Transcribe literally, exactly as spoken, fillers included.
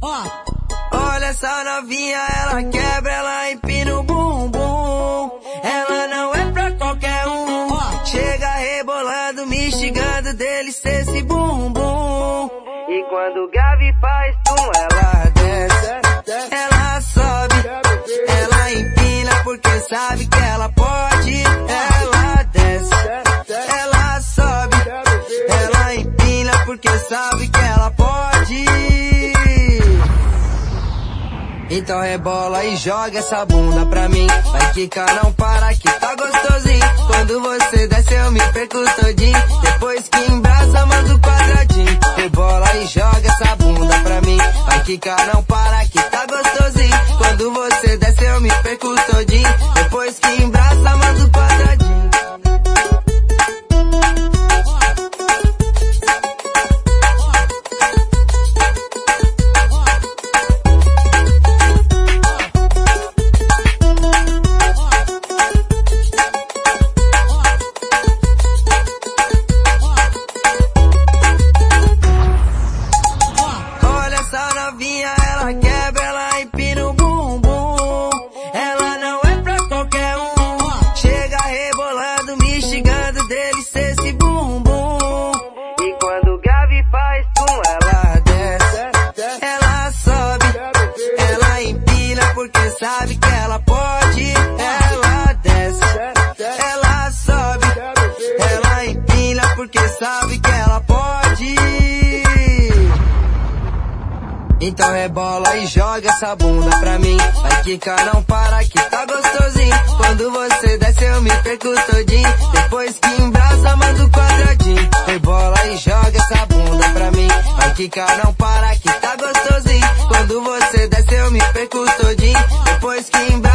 Olha essa novinha, ela quebra, ela empina o bumbum. Ela não é pra qualquer um. Chega rebolando, me xingando, delícia esse bumbum. E quando o Gavi faz tum, ela desce, ela sobe, ela empina porque sabe que ela pode. Ela desce, ela sobe, ela empina porque sabe que ela pode. Então rebola e joga essa bunda pra mim. Vai quicar, não para que tá gostosinho. Quando você desce eu me perco todinho. Depois que embrasa manda o quadradinho. Rebola e joga essa bunda pra mim. Vai quicar, não para que tá gostosinho. Quando você desce eu me perco todinho. Depois que embrasa manda o quadradinho. Ela quebra, ela empina o bumbum. Ela não é pra qualquer um. Chega rebolando, me xingando, delícia esse bumbum. E quando o Gavi faz tum, ela desce, ela sobe, ela empina porque sabe que ela pode. Ela desce, ela sobe, ela empina porque sabe que ela pode. Então rebola e joga essa bunda pra mim. Vai quicar, não para que tá gostosinho. Quando você desce eu me perco todinho. Depois que embrasa manda o quadradinho. Rebola e joga essa bunda pra mim. Vai quicar, não para que tá gostosinho. Quando você desce eu me perco todinho. Depois que embrasa